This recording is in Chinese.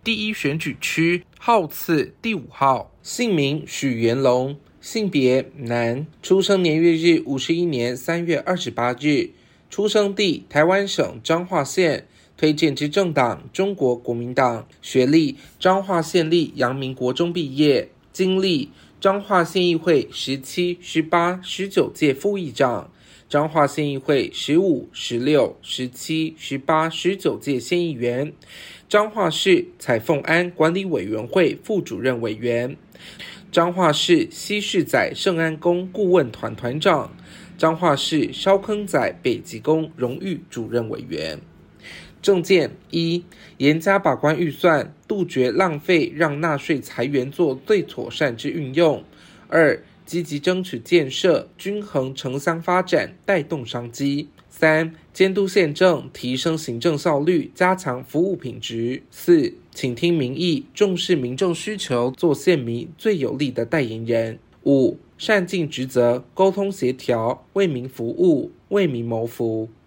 第一选举区，号次第5号。姓名许元龙，性别男，出生年月日51年3月28日，出生地台湾省彰化县，推荐之政党中国国民党，学历彰化县立阳明国中毕业，经历彰化县议会17、18、19届副议长，彰化县议会15、16、17、18、19届县议员，彰化市彩凤庵管理委员会副主任委员，彰化市西市仔圣安宫顾问团团长，彰化市烧坑仔北极宫荣誉主任委员。政见1，严加把关预算，杜绝浪费，让纳税财源做最妥善之运用。2，积极争取建设，均衡城乡发展，带动商机。3，监督宪政，提升行政效率，加强服务品质。4，倾听民意，重视民众需求，做县民最有力的代言人。5，善尽职责，沟通协调，为民服务，为民谋福。